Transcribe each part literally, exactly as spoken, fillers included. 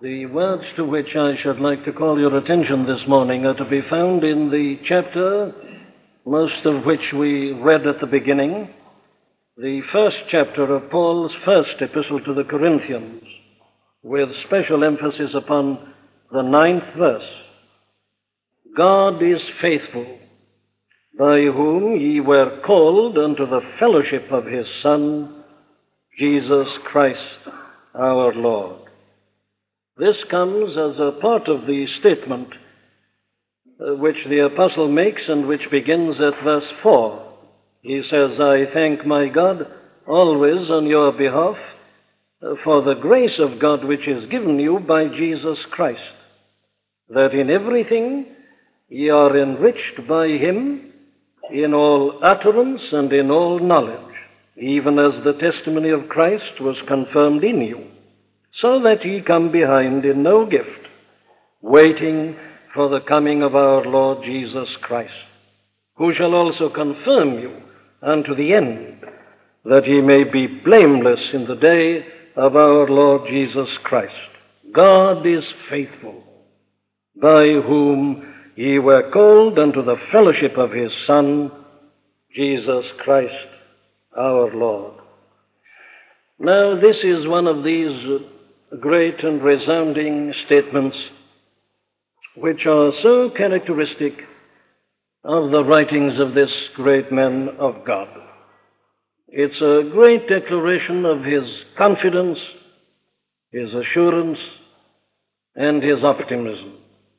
The words to which I should like to call your attention this morning are to be found in the chapter, most of which we read at the beginning, the first chapter of Paul's first epistle to the Corinthians, with special emphasis upon the ninth verse. God is faithful, by whom ye were called unto the fellowship of his Son, Jesus Christ our Lord. This comes as a part of the statement uh, which the apostle makes and which begins at verse four. He says, I thank my God always on your behalf uh, for the grace of God which is given you by Jesus Christ, that in everything ye are enriched by him in all utterance and in all knowledge, even as the testimony of Christ was confirmed in you, so that ye come behind in no gift, waiting for the coming of our Lord Jesus Christ, who shall also confirm you unto the end, that ye may be blameless in the day of our Lord Jesus Christ. God is faithful, by whom ye were called unto the fellowship of his Son, Jesus Christ our Lord. Now, this is one of these great and resounding statements which are so characteristic of the writings of this great man of God. It's a great declaration of his confidence, his assurance, and his optimism.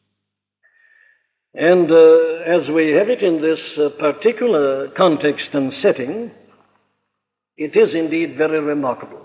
And uh, as we have it in this uh, particular context and setting, it is indeed very remarkable.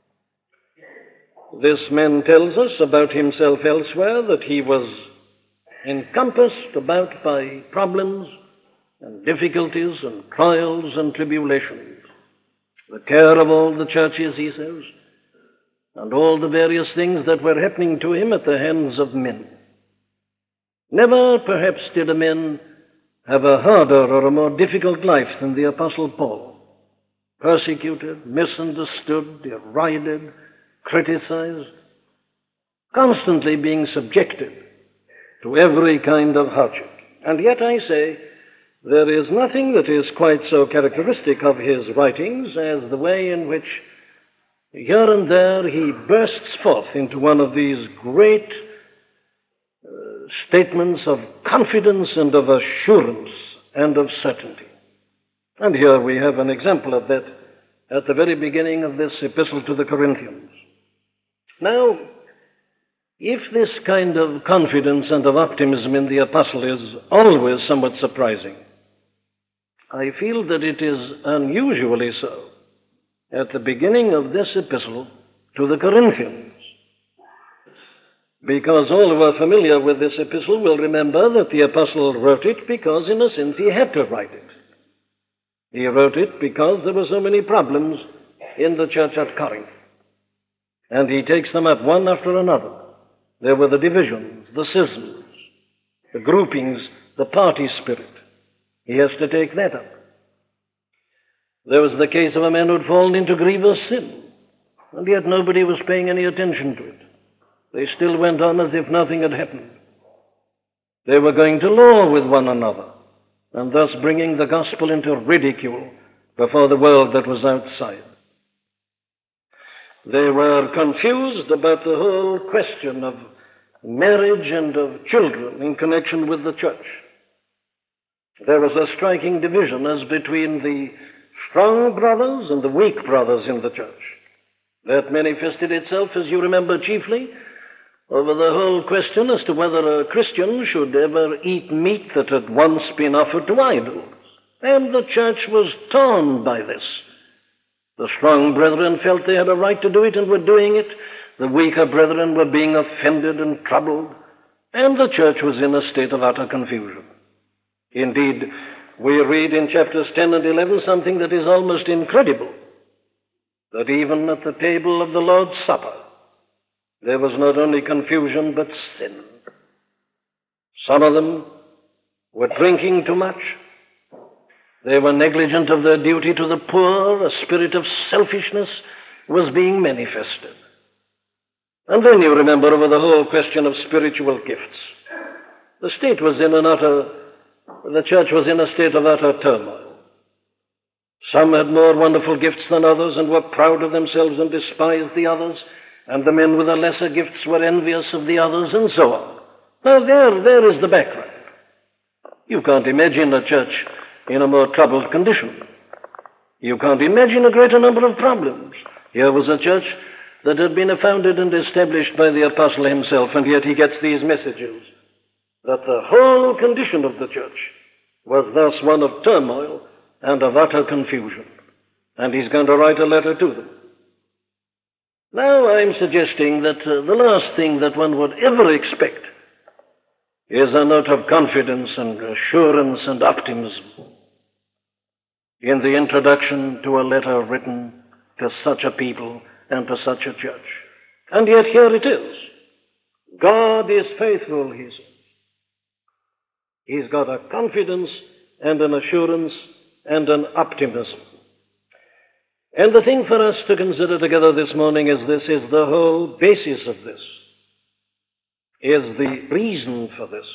This man tells us about himself elsewhere that he was encompassed about by problems and difficulties and trials and tribulations. The care of all the churches, he says, and all the various things that were happening to him at the hands of men. Never, perhaps, did a man have a harder or a more difficult life than the Apostle Paul. Persecuted, misunderstood, derided, criticized, constantly being subjected to every kind of hardship. And yet I say, there is nothing that is quite so characteristic of his writings as the way in which here and there he bursts forth into one of these great uh, statements of confidence and of assurance and of certainty. And here we have an example of that at the very beginning of this epistle to the Corinthians. Now, if this kind of confidence and of optimism in the apostle is always somewhat surprising, I feel that it is unusually so at the beginning of this epistle to the Corinthians, because all who are familiar with this epistle will remember that the apostle wrote it because, in a sense, he had to write it. He wrote it because there were so many problems in the church at Corinth. And he takes them up one after another. There were the divisions, the schisms, the groupings, the party spirit. He has to take that up. There was the case of a man who had fallen into grievous sin, and yet nobody was paying any attention to it. They still went on as if nothing had happened. They were going to law with one another, and thus bringing the gospel into ridicule before the world that was outside. They were confused about the whole question of marriage and of children in connection with the church. There was a striking division as between the strong brothers and the weak brothers in the church. That manifested itself, as you remember, chiefly over the whole question as to whether a Christian should ever eat meat that had once been offered to idols. And the church was torn by this. The strong brethren felt they had a right to do it and were doing it. The weaker brethren were being offended and troubled. And the church was in a state of utter confusion. Indeed, we read in chapters ten and eleven something that is almost incredible, that even at the table of the Lord's Supper, there was not only confusion but sin. Some of them were drinking too much. They were negligent of their duty to the poor. A spirit of selfishness was being manifested. And then you remember over the whole question of spiritual gifts. The state was in an utter, the church was in a state of utter turmoil. Some had more wonderful gifts than others and were proud of themselves and despised the others, and the men with the lesser gifts were envious of the others, and so on. Now there, there is the background. You can't imagine a church in a more troubled condition. You can't imagine a greater number of problems. Here was a church that had been founded and established by the apostle himself, and yet he gets these messages that the whole condition of the church was thus one of turmoil and of utter confusion. And he's going to write a letter to them. Now I'm suggesting that uh, the last thing that one would ever expect is a note of confidence and assurance and optimism in the introduction to a letter written to such a people and to such a church. And yet here it is. God is faithful, he says. He's got a confidence and an assurance and an optimism. And the thing for us to consider together this morning is this, is the whole basis of this, is the reason for this.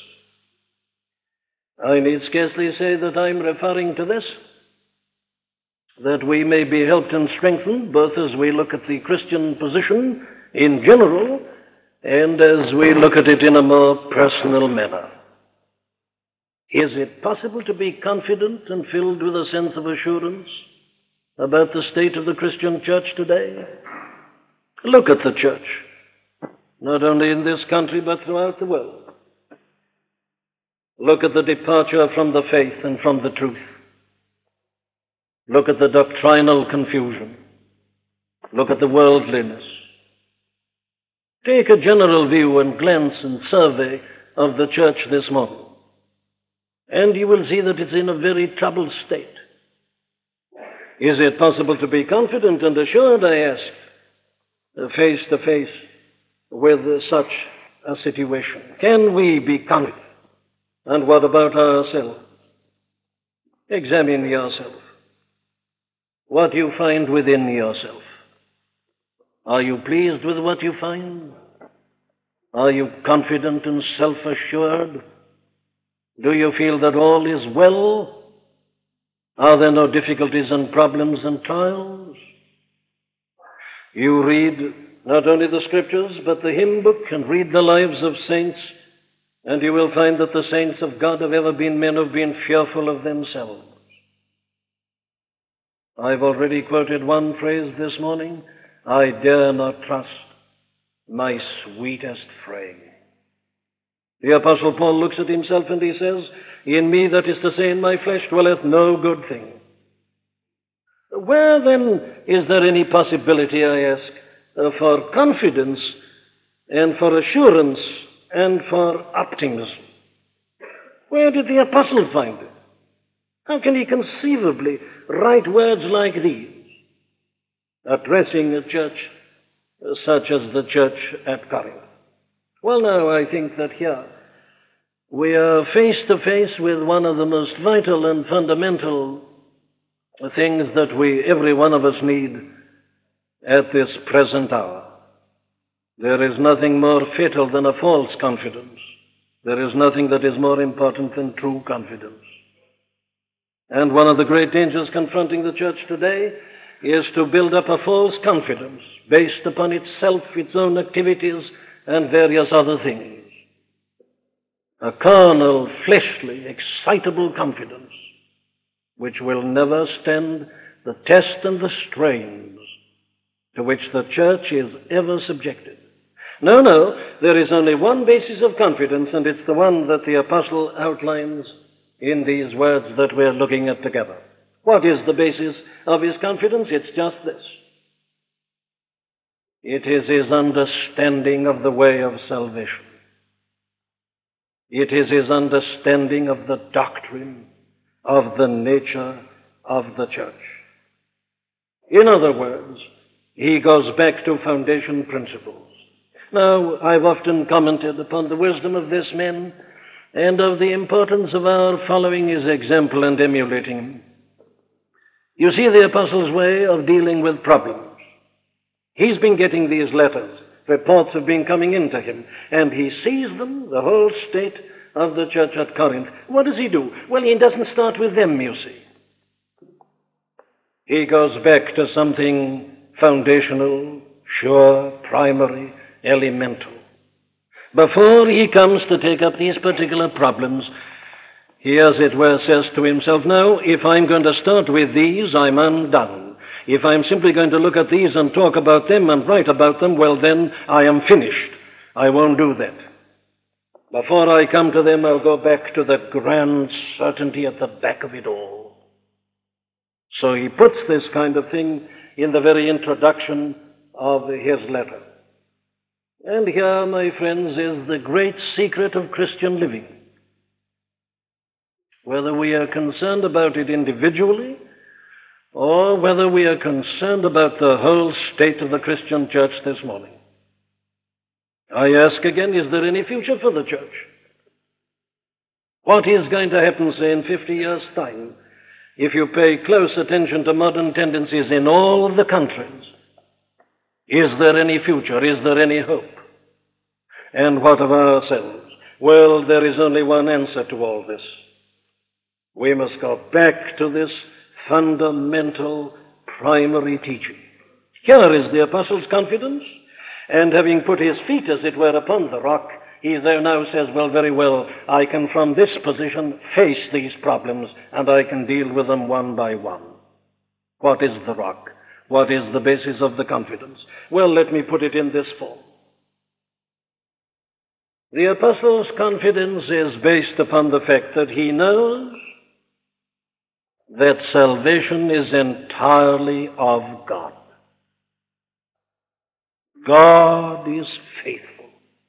I need scarcely say that I'm referring to this, that we may be helped and strengthened both as we look at the Christian position in general and as we look at it in a more personal manner. Is it possible to be confident and filled with a sense of assurance about the state of the Christian church today? Look at the church, not only in this country but throughout the world. Look at the departure from the faith and from the truth. Look at the doctrinal confusion. Look at the worldliness. Take a general view and glance and survey of the church this morning, and you will see that it's in a very troubled state. Is it possible to be confident and assured, I ask, face to face with such a situation? Can we be confident? And what about ourselves? Examine yourself. What you find within yourself. Are you pleased with what you find? Are you confident and self-assured? Do you feel that all is well? Are there no difficulties and problems and trials? You read not only the scriptures, but the hymn book, and read the lives of saints, and you will find that the saints of God have ever been men who have been fearful of themselves. I've already quoted one phrase this morning, I dare not trust my sweetest frame. The Apostle Paul looks at himself and he says, in me, that is to say, in my flesh, dwelleth no good thing. Where then is there any possibility, I ask, uh, for confidence and for assurance and for optimism? Where did the Apostle find it? How can he conceivably write words like these, addressing a church such as the church at Corinth? Well, now, I think that here we are face to face with one of the most vital and fundamental things that we, every one of us, need at this present hour. There is nothing more fatal than a false confidence. There is nothing that is more important than true confidence. And one of the great dangers confronting the church today is to build up a false confidence based upon itself, its own activities, and various other things. A carnal, fleshly, excitable confidence which will never stand the test and the strains to which the church is ever subjected. No, no, there is only one basis of confidence, and it's the one that the apostle outlines in these words that we're looking at together. What is the basis of his confidence? It's just this. It is his understanding of the way of salvation. It is his understanding of the doctrine of the nature of the church. In other words, he goes back to foundation principles. Now, I've often commented upon the wisdom of this man and of the importance of our following his example and emulating him. You see the apostle's way of dealing with problems. He's been getting these letters Reports have been coming into him, and he sees them, the whole state of the church at Corinth. What does he do? Well, he doesn't start with them, you see. He goes back to something foundational, sure, primary, elemental. Before he comes to take up these particular problems, he, as it were, says to himself, no, if I'm going to start with these, I'm undone. If I'm simply going to look at these and talk about them and write about them, well, then I am finished. I won't do that. Before I come to them, I'll go back to the grand certainty at the back of it all. So he puts this kind of thing in the very introduction of his letter. And here, my friends, is the great secret of Christian living. Whether we are concerned about it individually, or whether we are concerned about the whole state of the Christian church this morning. I ask again, is there any future for the church? What is going to happen, say, in fifty years' time, if you pay close attention to modern tendencies in all of the countries? Is there any future? Is there any hope? And what of ourselves? Well, there is only one answer to all this. We must go back to this fundamental, primary teaching. Here is the apostle's confidence, and having put his feet, as it were, upon the rock, he there now says, well, very well, I can from this position face these problems, and I can deal with them one by one. What is the rock? What is the basis of the confidence? Well, let me put it in this form. The apostle's confidence is based upon the fact that he knows that salvation is entirely of God. God is faithful.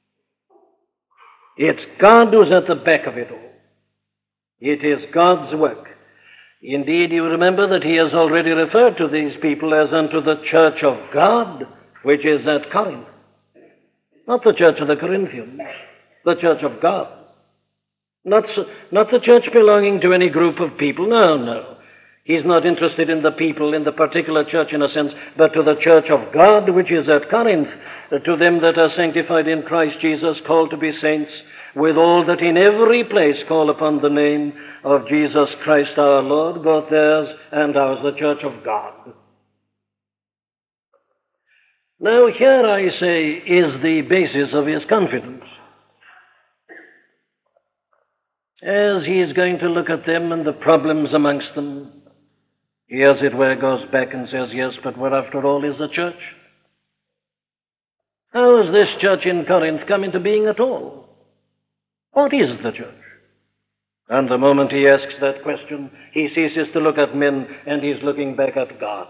It's God who's at the back of it all. It is God's work. Indeed, you remember that he has already referred to these people as unto the church of God, which is at Corinth. Not the church of the Corinthians, the church of God. Not, so, not the church belonging to any group of people. No, no. He's not interested in the people, in the particular church in a sense, but to the church of God, which is at Corinth, to them that are sanctified in Christ Jesus, called to be saints, with all that in every place call upon the name of Jesus Christ our Lord, both theirs and ours, the church of God. Now here, I say, is the basis of his confidence. As he is going to look at them and the problems amongst them, he, as it were, goes back and says, yes, but what after all is the church? How has this church in Corinth come into being at all? What is the church? And the moment he asks that question, he ceases to look at men and he's looking back at God.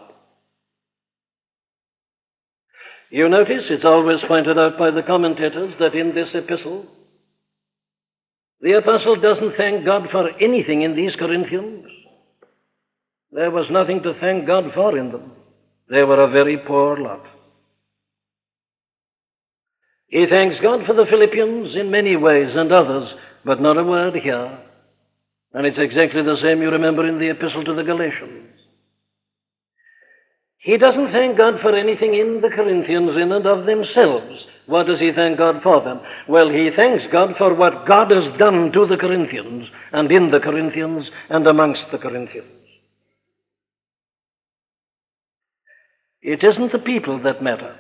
You notice it's always pointed out by the commentators that in this epistle, the apostle doesn't thank God for anything in these Corinthians. There was nothing to thank God for in them. They were a very poor lot. He thanks God for the Philippians in many ways and others, but not a word here. And it's exactly the same, you remember, in the epistle to the Galatians. He doesn't thank God for anything in the Corinthians in and of themselves. What does he thank God for them? Well, he thanks God for what God has done to the Corinthians and in the Corinthians and amongst the Corinthians. It isn't the people that matter.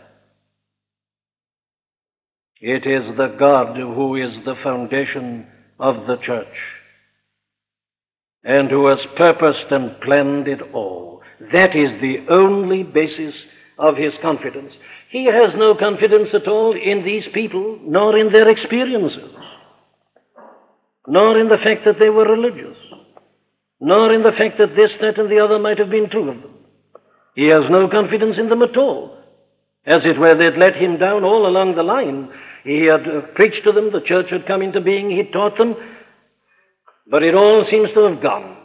It is the God who is the foundation of the church and who has purposed and planned it all. That is the only basis of his confidence. He has no confidence at all in these people, nor in their experiences, nor in the fact that they were religious, nor in the fact that this, that, and the other might have been true of them. He has no confidence in them at all. As it were, they'd let him down all along the line. He had uh, preached to them, the church had come into being, he taught them, but it all seems to have gone.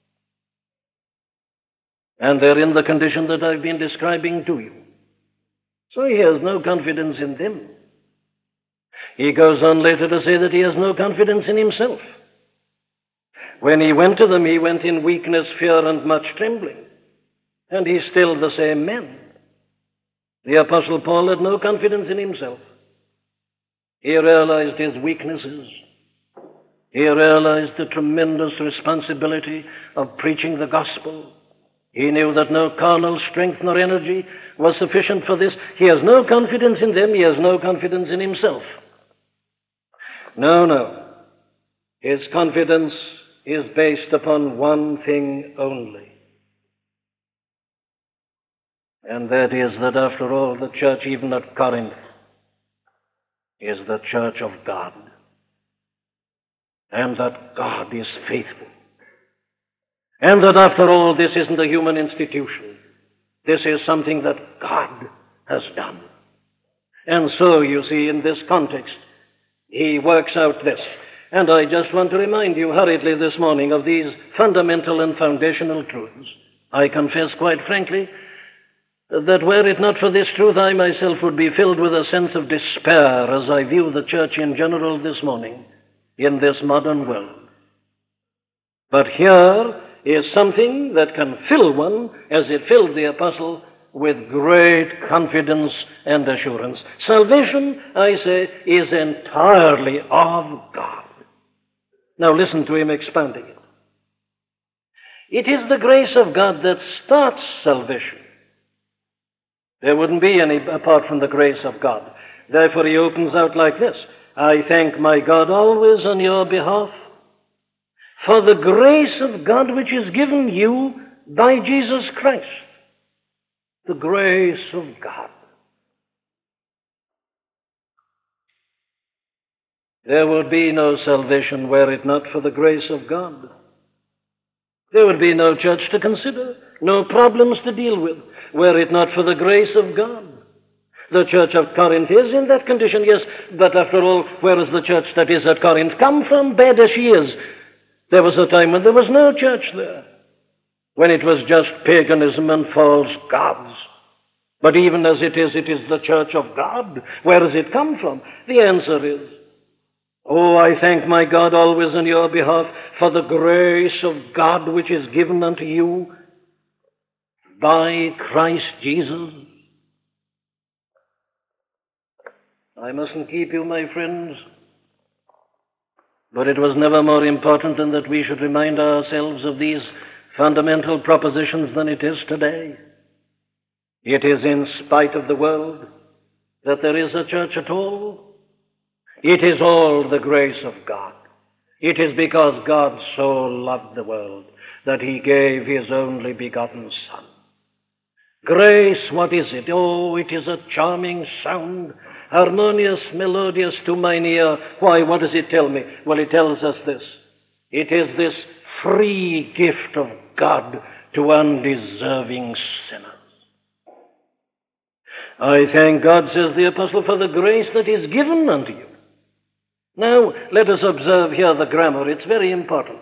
And they're in the condition that I've been describing to you. So he has no confidence in them. He goes on later to say that he has no confidence in himself. When he went to them, he went in weakness, fear, and much trembling. And he's still the same man. The Apostle Paul had no confidence in himself. He realized his weaknesses. He realized the tremendous responsibility of preaching the gospel. He knew that no carnal strength nor energy was sufficient for this. He has no confidence in them. He has no confidence in himself. No, no. His confidence is based upon one thing only. And that is that after all, the church, even at Corinth, is the church of God. And that God is faithful. And that after all, this isn't a human institution. This is something that God has done. And so, you see, in this context, he works out this. And I just want to remind you hurriedly this morning of these fundamental and foundational truths. I confess quite frankly that were it not for this truth, I myself would be filled with a sense of despair as I view the church in general this morning in this modern world. But here is something that can fill one, as it filled the apostle, with great confidence and assurance. Salvation, I say, is entirely of God. Now listen to him expounding it. It is the grace of God that starts salvation. There wouldn't be any apart from the grace of God. Therefore he opens out like this: I thank my God always on your behalf for the grace of God which is given you by Jesus Christ. The grace of God. There would be no salvation were it not for the grace of God. There would be no church to consider, no problems to deal with, were it not for the grace of God. The church of Corinth is in that condition, yes, but after all, where has the church that is at Corinth come from, bad as she is? There was a time when there was no church there, when it was just paganism and false gods. But even as it is, it is the church of God. Where has it come from? The answer is, oh, I thank my God always on your behalf for the grace of God which is given unto you by Christ Jesus. I mustn't keep you, my friends, but it was never more important than that we should remind ourselves of these fundamental propositions than it is today. It is in spite of the world that there is a church at all. It is all the grace of God. It is because God so loved the world that he gave his only begotten Son. Grace, what is it? Oh, it is a charming sound, harmonious, melodious to mine ear. Why, what does it tell me? Well, it tells us this. It is this free gift of God to undeserving sinners. I thank God, says the apostle, for the grace that is given unto you. Now, let us observe here the grammar. It's very important.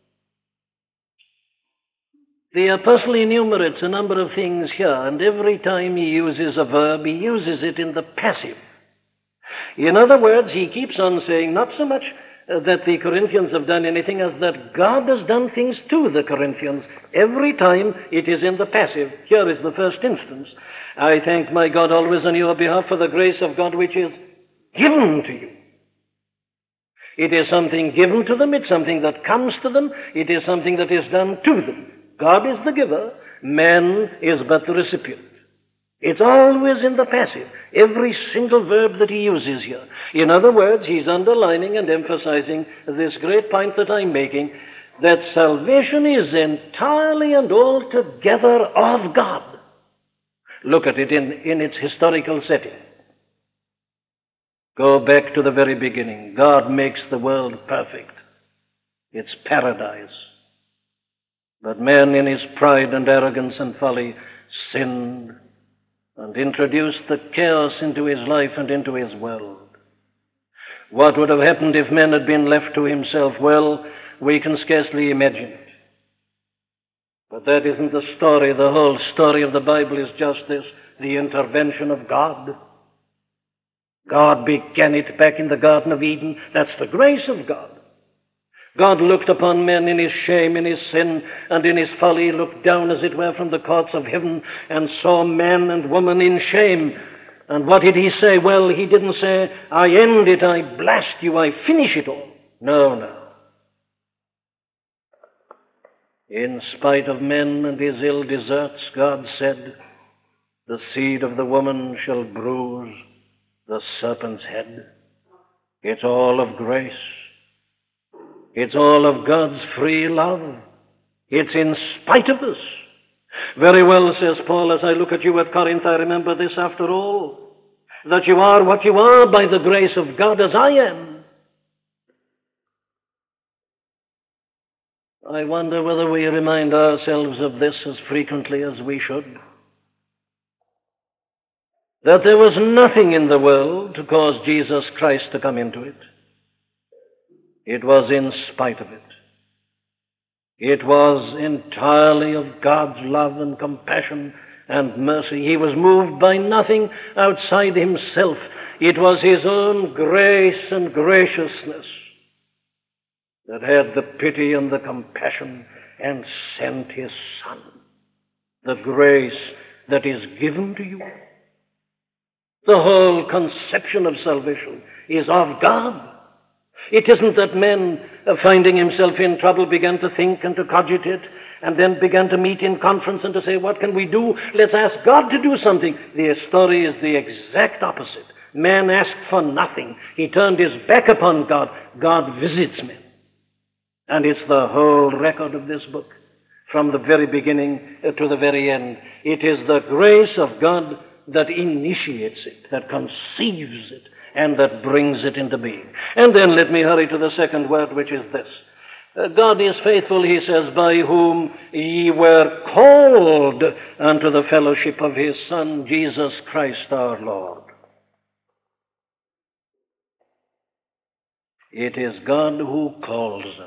The apostle enumerates a number of things here, and every time he uses a verb, he uses it in the passive. In other words, he keeps on saying not so much uh, that the Corinthians have done anything as that God has done things to the Corinthians. Every time it is in the passive. Here is the first instance. I thank my God always on your behalf for the grace of God which is given to you. It is something given to them. It's something that comes to them. It is something that is done to them. God is the giver. Man is but the recipient. It's always in the passive. Every single verb that he uses here. In other words, he's underlining and emphasizing this great point that I'm making, that salvation is entirely and altogether of God. Look at it in, in its historical setting. Go back to the very beginning. God makes the world perfect. It's paradise. But man, in his pride and arrogance and folly, sinned and introduced the chaos into his life and into his world. What would have happened if man had been left to himself? Well, we can scarcely imagine it. But that isn't the story. The whole story of the Bible is just this, the intervention of God. God began it back in the Garden of Eden. That's the grace of God. God looked upon men in his shame, in his sin, and in his folly. He looked down, as it were, from the courts of heaven and saw man and woman in shame. And what did he say? Well, he didn't say, I end it, I blast you, I finish it all. No, no. In spite of men and his ill deserts, God said, the seed of the woman shall bruise the serpent's head. It's all of grace. It's all of God's free love. It's in spite of us. Very well, says Paul, as I look at you at Corinth, I remember this after all, that you are what you are by the grace of God, as I am. I wonder whether we remind ourselves of this as frequently as we should. That there was nothing in the world to cause Jesus Christ to come into it. It was in spite of it. It was entirely of God's love and compassion and mercy. He was moved by nothing outside himself. It was his own grace and graciousness that had the pity and the compassion and sent his Son. The grace that is given to you. The whole conception of salvation is of God. It isn't that men, uh, finding himself in trouble, began to think and to cogitate and then began to meet in conference and to say, what can we do? Let's ask God to do something. The story is the exact opposite. Man asked for nothing. He turned his back upon God. God visits men. And it's the whole record of this book, from the very beginning uh, to the very end. It is the grace of God that initiates it, that conceives it, and that brings it into being. And then let me hurry to the second word, which is this. Uh, God is faithful, he says, by whom ye were called unto the fellowship of his Son, Jesus Christ our Lord. It is God who calls us.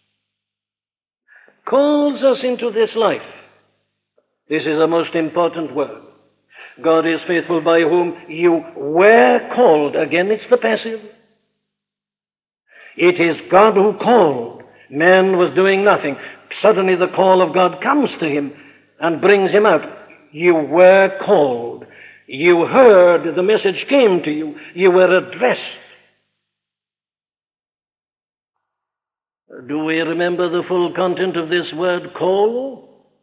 Calls us into this life. This is a most important word. God is faithful by whom you were called. Again, it's the passive. It is God who called. Man was doing nothing. Suddenly the call of God comes to him and brings him out. You were called. You heard, the message came to you. You were addressed. Do we remember the full content of this word, call?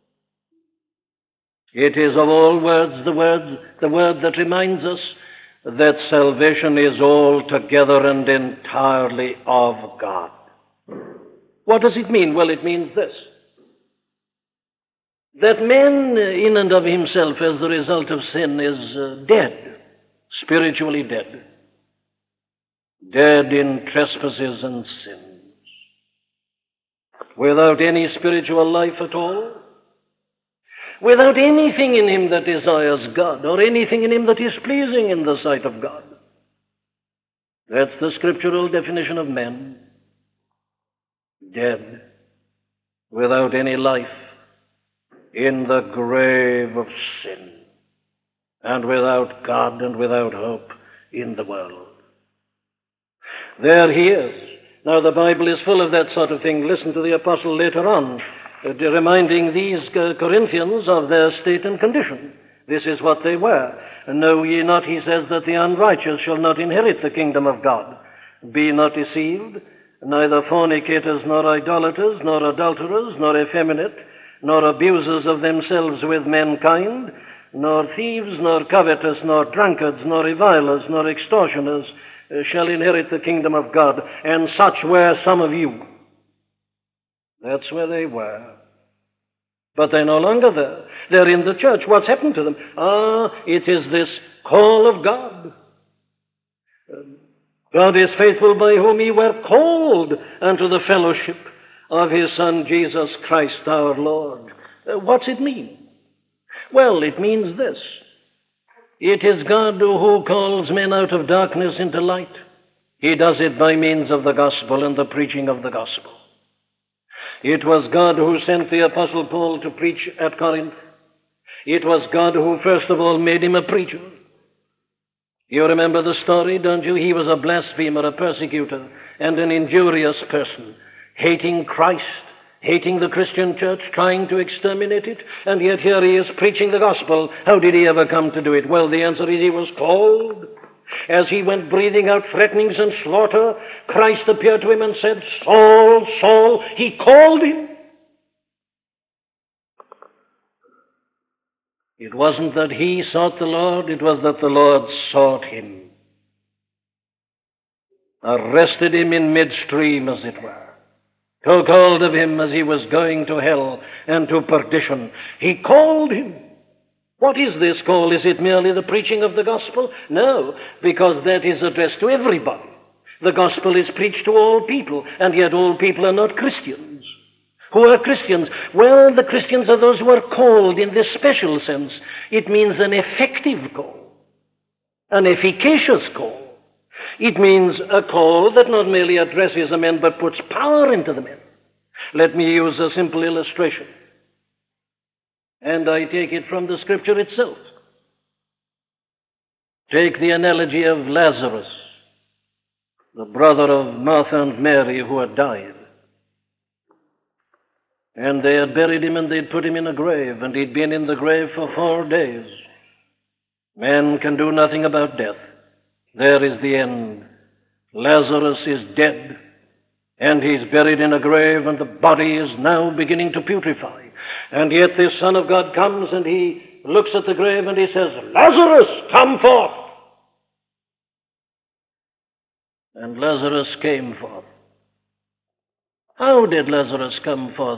It is of all words the word, the word that reminds us that salvation is altogether and entirely of God. What does it mean? Well, it means this. That man in and of himself as the result of sin is uh, dead, spiritually dead. Dead in trespasses and sins. Without any spiritual life at all. Without anything in him that desires God, or anything in him that is pleasing in the sight of God. That's the scriptural definition of man. Dead, without any life, in the grave of sin, and without God and without hope in the world. There he is. Now the Bible is full of that sort of thing. Listen to the apostle later on, uh, reminding these uh, Corinthians of their state and condition. This is what they were. Know ye not, he says, that the unrighteous shall not inherit the kingdom of God. Be not deceived, neither fornicators, nor idolaters, nor adulterers, nor effeminate, nor abusers of themselves with mankind, nor thieves, nor covetous, nor drunkards, nor revilers, nor extortioners, uh, shall inherit the kingdom of God. And such were some of you. That's where they were. But they're no longer there. They're in the church. What's happened to them? Ah, it is this call of God. God is faithful by whom ye were called unto the fellowship of his Son, Jesus Christ our Lord. Uh, what's it mean? Well, it means this. It is God who calls men out of darkness into light. He does it by means of the gospel and the preaching of the gospel. It was God who sent the Apostle Paul to preach at Corinth. It was God who first of all made him a preacher. You remember the story, don't you? He was a blasphemer, a persecutor, and an injurious person. hating Christ, hating the Christian church, trying to exterminate it, and yet here he is preaching the gospel. How did he ever come to do it? Well, the answer is he was called. As he went breathing out threatenings and slaughter, Christ appeared to him and said, Saul, Saul. He called him. It wasn't that he sought the Lord, it was that the Lord sought him. Arrested him in midstream, as it were. Took hold of him as he was going to hell and to perdition. He called him. What is this call? Is it merely the preaching of the gospel? No, because that is addressed to everybody. The gospel is preached to all people, and yet all people are not Christians. Who are Christians? Well, the Christians are those who are called in this special sense. It means an effective call, an efficacious call. It means a call that not merely addresses a man, but puts power into the man. Let me use a simple illustration. And I take it from the Scripture itself. Take the analogy of Lazarus, the brother of Martha and Mary, who had died. And they had buried him and they'd put him in a grave, and he'd been in the grave for four days. Man can do nothing about death. There is the end. Lazarus is dead, and he's buried in a grave, and the body is now beginning to putrefy. And yet this Son of God comes, and he looks at the grave, and he says, Lazarus, come forth! And Lazarus came forth. How did Lazarus come forth?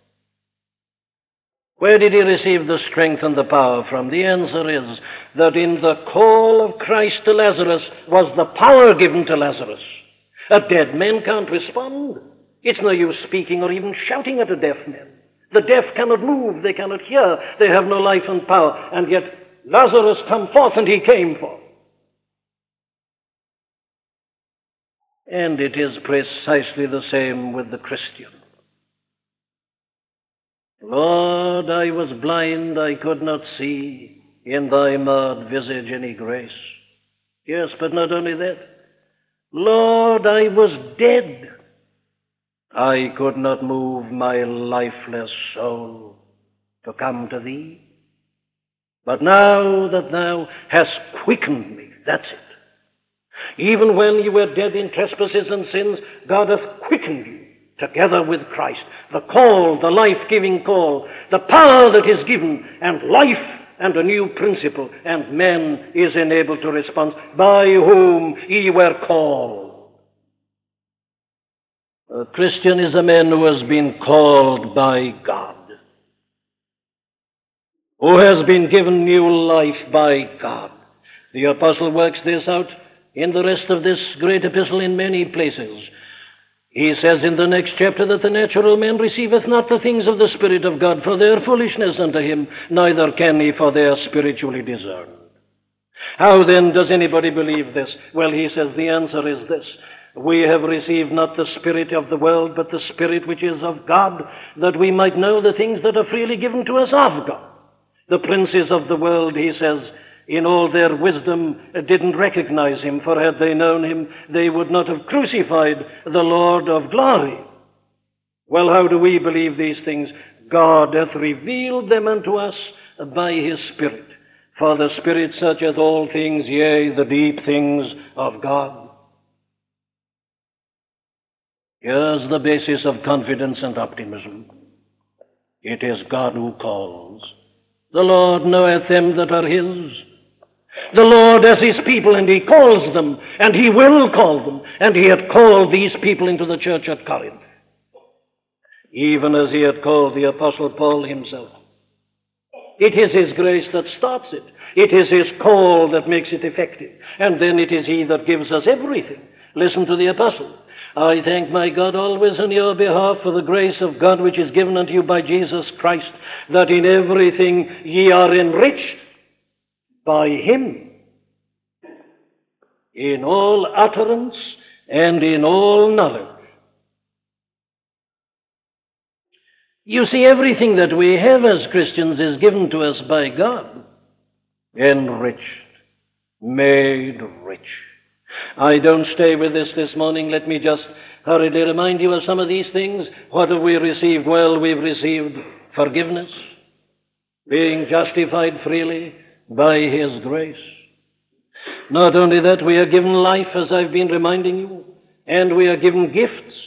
Where did he receive the strength and the power from? The answer is that in the call of Christ to Lazarus was the power given to Lazarus. A dead man can't respond. It's no use speaking or even shouting at a deaf man. The deaf cannot move, they cannot hear, they have no life and power, and yet Lazarus come forth, and he came forth. And it is precisely the same with the Christian. Lord, I was blind, I could not see, in thy marred visage any grace. Yes, but not only that. Lord, I was dead, I could not move my lifeless soul to come to thee. But now that thou hast quickened me, that's it. Even when you were dead in trespasses and sins, God hath quickened you together with Christ. The call, the life-giving call, the power that is given, and life and a new principle, and man is enabled to respond, by whom ye were called. A Christian is a man who has been called by God, who has been given new life by God. The apostle works this out in the rest of this great epistle in many places. He says in the next chapter that the natural man receiveth not the things of the Spirit of God, for they are foolishness unto him, neither can he, for they are spiritually discerned. How then does anybody believe this? Well, he says the answer is this. We have received not the spirit of the world, but the Spirit which is of God, that we might know the things that are freely given to us of God. The princes of the world, he says, in all their wisdom, didn't recognize him, for had they known him, they would not have crucified the Lord of glory. Well, how do we believe these things? God hath revealed them unto us by his Spirit. For the Spirit searcheth all things, yea, the deep things of God. Here's the basis of confidence and optimism. It is God who calls. The Lord knoweth them that are his. The Lord has his people, and he calls them, and he will call them, and he had called these people into the church at Corinth, even as he had called the Apostle Paul himself. It is his grace that starts it. It is his call that makes it effective, and then it is he that gives us everything. Listen to the Apostle. I thank my God always on your behalf for the grace of God which is given unto you by Jesus Christ, that in everything ye are enriched by him, in all utterance and in all knowledge. You see, everything that we have as Christians is given to us by God, enriched, made rich. I don't stay with this this morning. Let me just hurriedly remind you of some of these things. What have we received? Well, we've received forgiveness, being justified freely by His grace. Not only that, we are given life, as I've been reminding you, and we are given gifts.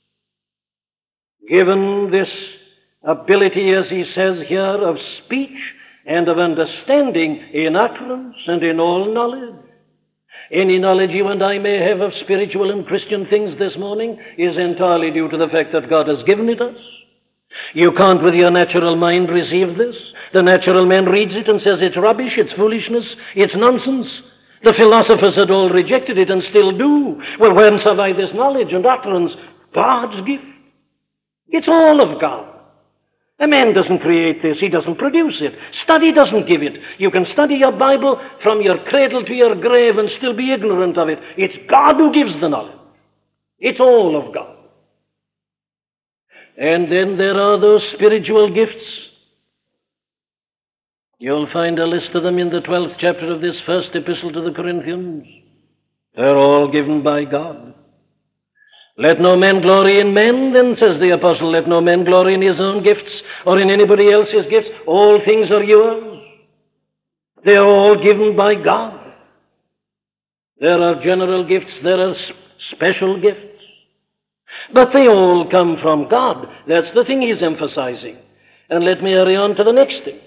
Given this ability, as he says here, of speech and of understanding in utterance and in all knowledge. Any knowledge you and I may have of spiritual and Christian things this morning is entirely due to the fact that God has given it us. You can't with your natural mind receive this. The natural man reads it and says it's rubbish, it's foolishness, it's nonsense. The philosophers had all rejected it and still do. Well, whence have I this knowledge and utterance? God's gift. It's all of God. A man doesn't create this. He doesn't produce it. Study doesn't give it. You can study your Bible from your cradle to your grave and still be ignorant of it. It's God who gives the knowledge. It's all of God. And then there are those spiritual gifts. You'll find a list of them in the twelfth chapter of this first epistle to the Corinthians. They're all given by God. Let no man glory in men, then, says the apostle. Let no man glory in his own gifts or in anybody else's gifts. All things are yours. They are all given by God. There are general gifts, there are special gifts. But they all come from God. That's the thing he's emphasizing. And let me hurry on to the next thing.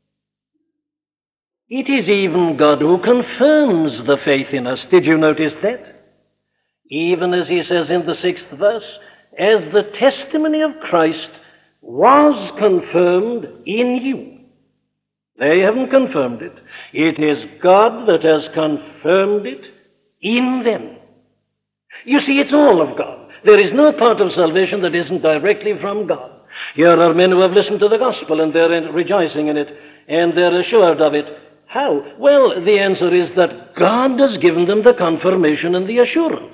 It is even God who confirms the faith in us. Did you notice that? Even as he says in the sixth verse, as the testimony of Christ was confirmed in you. They haven't confirmed it. It is God that has confirmed it in them. You see, it's all of God. There is no part of salvation that isn't directly from God. Here are men who have listened to the gospel and they're rejoicing in it and they're assured of it. How? Well, the answer is that God has given them the confirmation and the assurance.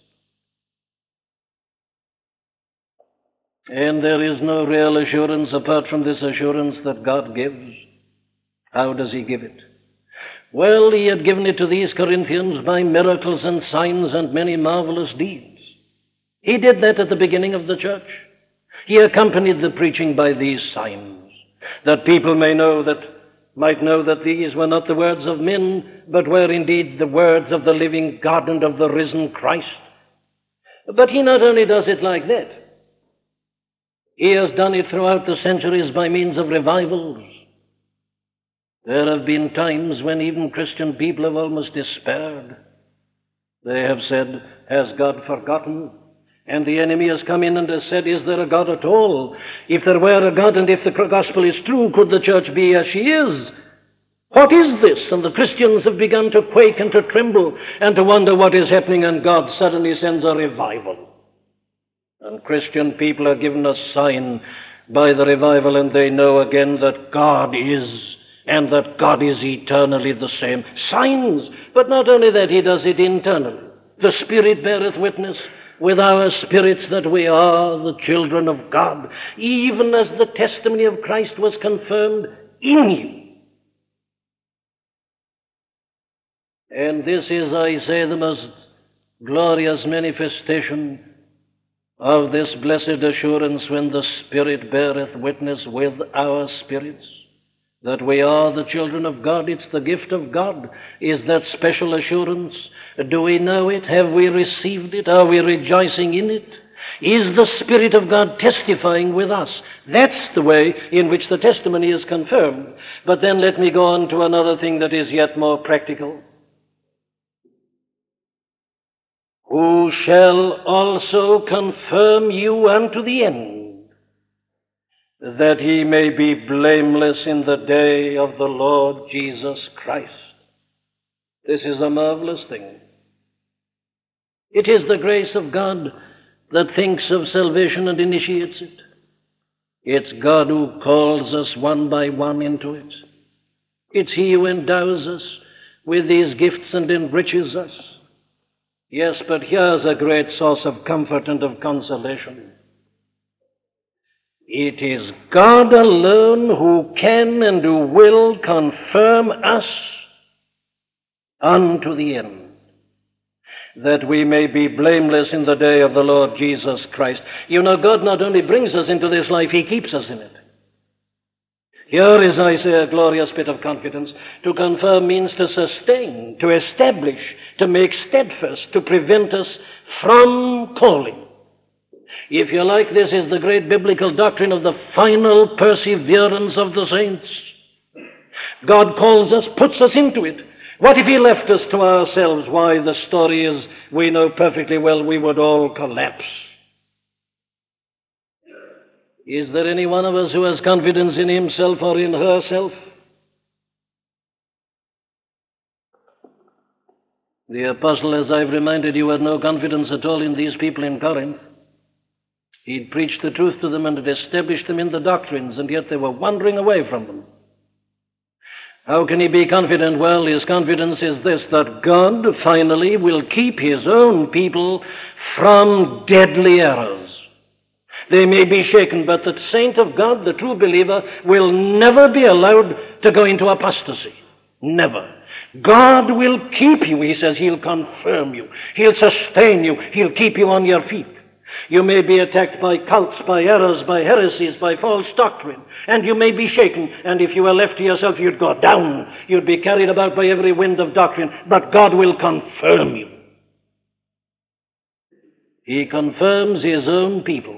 And there is no real assurance apart from this assurance that God gives. How does he give it? Well, he had given it to these Corinthians by miracles and signs and many marvelous deeds. He did that at the beginning of the church. He accompanied the preaching by these signs, that people may know that, might know that these were not the words of men, but were indeed the words of the living God and of the risen Christ. But he not only does it like that, he has done it throughout the centuries by means of revivals. There have been times when even Christian people have almost despaired. They have said, has God forgotten? And the enemy has come in and has said, is there a God at all? If there were a God and if the gospel is true, could the church be as she is? What is this? And the Christians have begun to quake and to tremble and to wonder what is happening, and God suddenly sends a revival. And Christian people are given a sign by the revival, and they know again that God is, and that God is eternally the same. Signs, but not only that, he does it internally. The Spirit beareth witness with our spirits that we are the children of God, even as the testimony of Christ was confirmed in you. And this is, I say, the most glorious manifestation of this blessed assurance when the Spirit beareth witness with our spirits that we are the children of God. It's the gift of God, is that special assurance. Do we know it? Have we received it? Are we rejoicing in it? Is the Spirit of God testifying with us? That's the way in which the testimony is confirmed. But then let me go on to another thing that is yet more practical. Who shall also confirm you unto the end, that he may be blameless in the day of the Lord Jesus Christ. This is a marvelous thing. It is the grace of God that thinks of salvation and initiates it. It's God who calls us one by one into it. It's he who endows us with these gifts and enriches us. Yes, but here's a great source of comfort and of consolation. It is God alone who can and who will confirm us unto the end. that we may be blameless in the day of the Lord Jesus Christ. You know, God not only brings us into this life, He keeps us in it. Here is, I say, a glorious bit of confidence. To confirm means to sustain, to establish, to make steadfast, to prevent us from falling. If you like, this is the great biblical doctrine of the final perseverance of the saints. God calls us, puts us into it. What if He left us to ourselves? Why, the story is, we know perfectly well, we would all collapse. Is there any one of us who has confidence in himself or in herself? The apostle, as I've reminded you, had no confidence at all in these people in Corinth. He'd preached the truth to them and had established them in the doctrines, and yet they were wandering away from them. How can he be confident? Well, his confidence is this, that God finally will keep His own people from deadly errors. They may be shaken, but the saint of God, the true believer, will never be allowed to go into apostasy. Never. God will keep you, He says. He'll confirm you. He'll sustain you. He'll keep you on your feet. You may be attacked by cults, by errors, by heresies, by false doctrine, and you may be shaken, and if you were left to yourself, you'd go down. You'd be carried about by every wind of doctrine, but God will confirm you. He confirms His own people.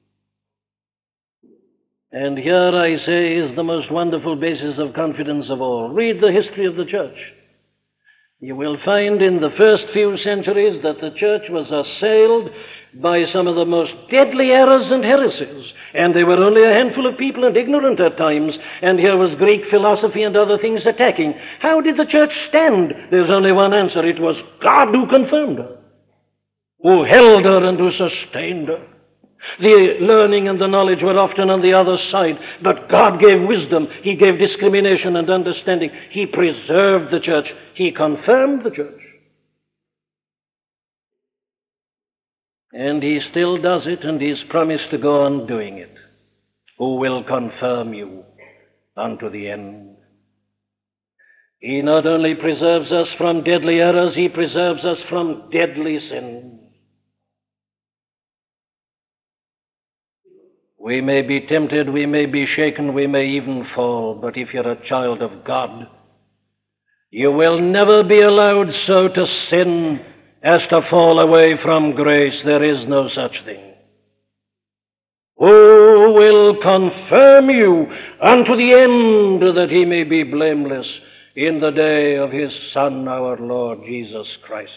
And here, I say, is the most wonderful basis of confidence of all. Read the history of the church. You will find in the first few centuries that the church was assailed by some of the most deadly errors and heresies. And they were only a handful of people and ignorant at times. And here was Greek philosophy and other things attacking. How did the church stand? There's only one answer. It was God who confirmed her, who held her and who sustained her. The learning and the knowledge were often on the other side, but God gave wisdom. He gave discrimination and understanding. He preserved the church. He confirmed the church. And He still does it, and He's promised to go on doing it. Who will confirm you unto the end. He not only preserves us from deadly errors, He preserves us from deadly sin. We may be tempted, we may be shaken, we may even fall, but if you're a child of God, you will never be allowed so to sin as to fall away from grace. There is no such thing. Who will confirm you unto the end, that He may be blameless in the day of His Son, our Lord Jesus Christ.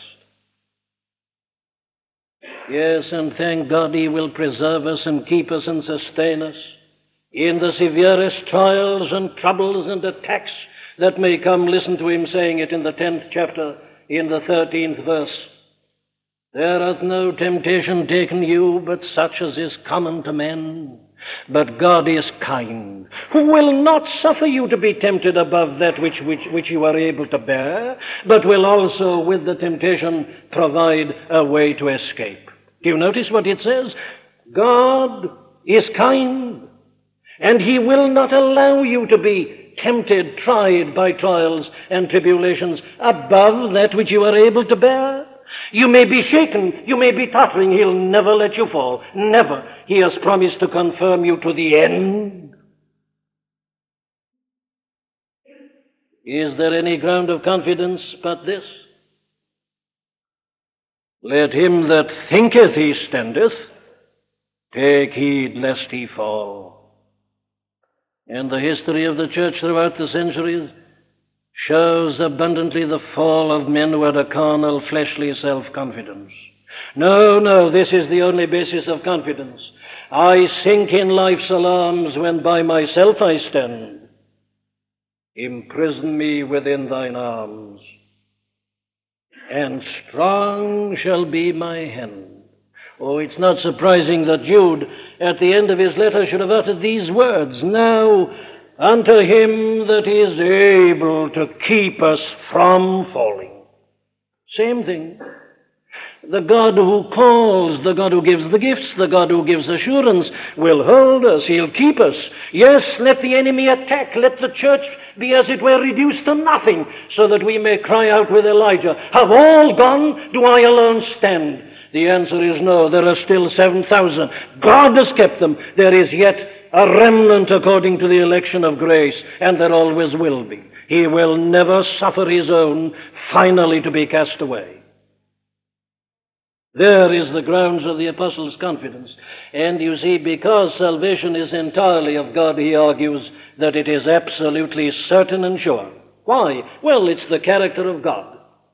Yes, and thank God He will preserve us and keep us and sustain us in the severest trials and troubles and attacks that may come. Listen to Him saying it in the tenth chapter, in the thirteenth verse. There hath no temptation taken you, but such as is common to men. But God is kind, who will not suffer you to be tempted above that which, which, which you are able to bear, but will also with the temptation provide a way to escape. Do you notice what it says? God is kind, and He will not allow you to be tempted, tried by trials and tribulations above that which you are able to bear. You may be shaken, you may be tottering, He'll never let you fall. Never. He has promised to confirm you to the end. Is there any ground of confidence but this? Let him that thinketh he standeth take heed lest he fall. And the history of the church throughout the centuries shows abundantly the fall of men who had a carnal, fleshly self-confidence. No, no, this is the only basis of confidence. I sink in life's alarms when by myself I stand. Imprison me within thine arms, and strong shall be my hand. Oh, it's not surprising that Jude, at the end of his letter, should have uttered these words. Now, unto Him that is able to keep us from falling. Same thing. The God who calls, the God who gives the gifts, the God who gives assurance will hold us, he'll keep us. Yes, let the enemy attack, let the church be as it were reduced to nothing, so that we may cry out with Elijah, have all gone, do I alone stand? The answer is no, there are still seven thousand. God has kept them. There is yet a remnant according to the election of grace, and there always will be. He will never suffer his own finally to be cast away. There is the grounds of the apostle's confidence. And you see, because salvation is entirely of God, he argues that it is absolutely certain and sure. Why? Well, it's the character of God.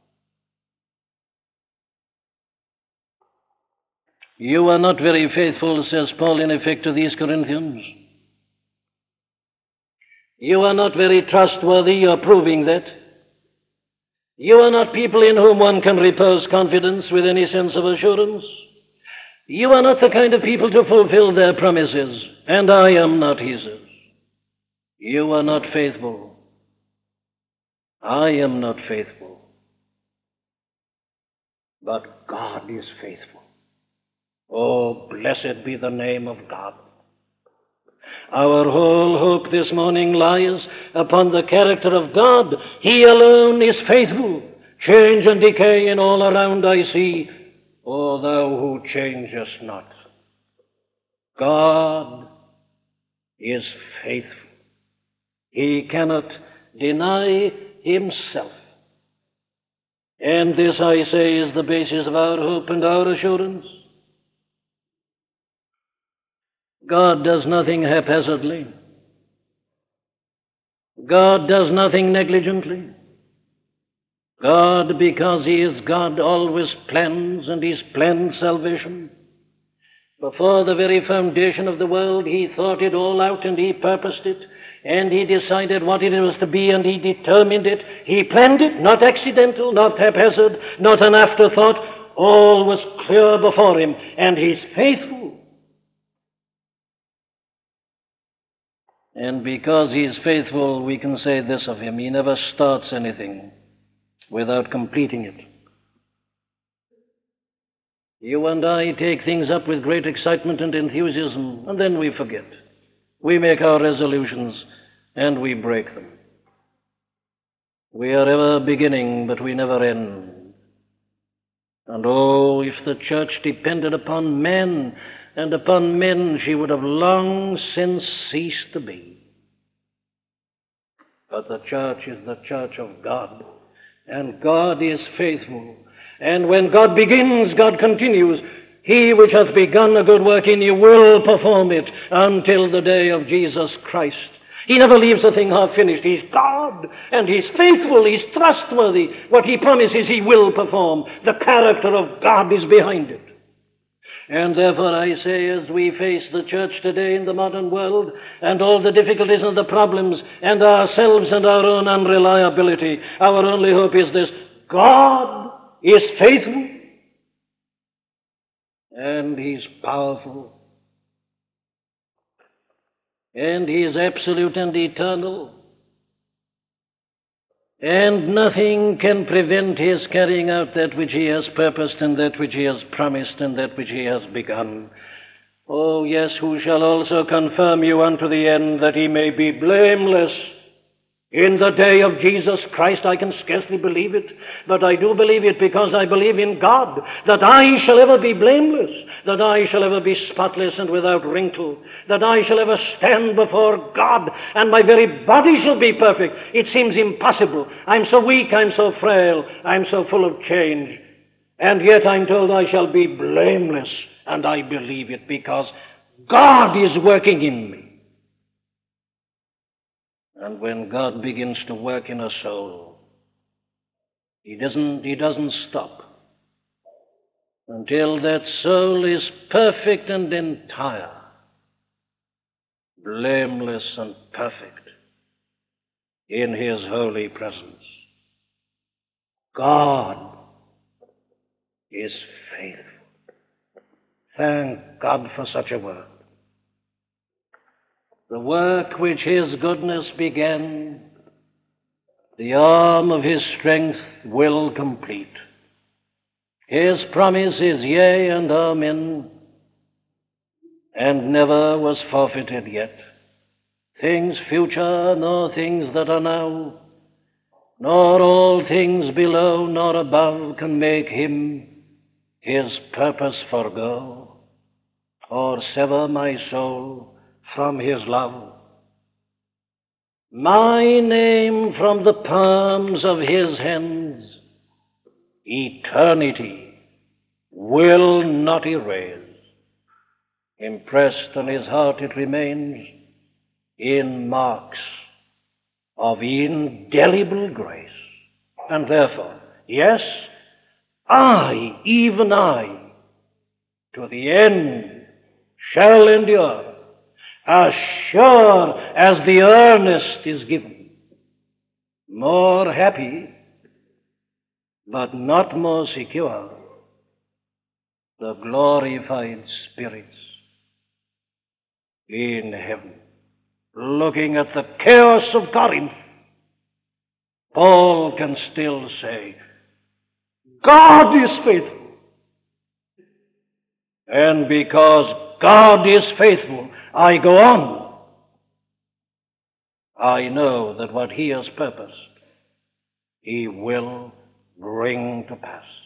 You are not very faithful, says Paul in effect to these Corinthians. You are not very trustworthy, you're proving that. You are not people in whom one can repose confidence with any sense of assurance. You are not the kind of people to fulfill their promises, and I am not his. You are not faithful. I am not faithful. But God is faithful. Oh, blessed be the name of God. Our whole hope this morning lies upon the character of God. He alone is faithful. Change and decay in all around I see, O thou who changest not. God is faithful. He cannot deny himself. And this, I say, is the basis of our hope and our assurance. God does nothing haphazardly. God does nothing negligently. God, because he is God, always plans, and he's planned salvation. Before the very foundation of the world, he thought it all out, and he purposed it, and he decided what it was to be, and he determined it. He planned it, not accidental, not haphazard, not an afterthought. All was clear before him, and he's faithful. And because he is faithful, we can say this of him: he never starts anything without completing it. You and I take things up with great excitement and enthusiasm, and then we forget. We make our resolutions, and we break them. We are ever beginning, but we never end. And oh, if the church depended upon men, and upon men she would have long since ceased to be. But the church is the church of God, and God is faithful. And when God begins, God continues. He which hath begun a good work in you will perform it until the day of Jesus Christ. He never leaves a thing half finished. He's God, and he's faithful, he's trustworthy. What he promises, he will perform. The character of God is behind it. And therefore I say, as we face the church today in the modern world, and all the difficulties and the problems, and ourselves and our own unreliability, our only hope is this: God is faithful, and he's powerful, and he is absolute and eternal, and nothing can prevent his carrying out that which he has purposed, and that which he has promised, and that which he has begun. Oh, yes, who shall also confirm you unto the end, that he may be blameless in the day of Jesus Christ. I can scarcely believe it, but I do believe it because I believe in God, that I shall ever be blameless, that I shall ever be spotless and without wrinkle, that I shall ever stand before God, and my very body shall be perfect. It seems impossible. I'm so weak, I'm so frail, I'm so full of change, and yet I'm told I shall be blameless, and I believe it because God is working in me. And when God begins to work in a soul, he doesn't, he doesn't stop until that soul is perfect and entire, blameless and perfect in his holy presence. God is faithful. Thank God for such a word. The work which his goodness began, the arm of his strength will complete. His promise is yea and amen, and never was forfeited yet. Things future, nor things that are now, nor all things below nor above can make him his purpose forego, or sever my soul from his love. My name from the palms of his hands, eternity will not erase. Impressed on his heart it remains in marks of indelible grace. And therefore, yes, I, even I, to the end shall endure, as sure as the earnest is given. More happy, but not more secure, the glorified spirits in heaven. Looking at the chaos of Corinth, Paul can still say, God is faithful. And because God is faithful, I go on. I know that what he has purposed, he will bring to pass.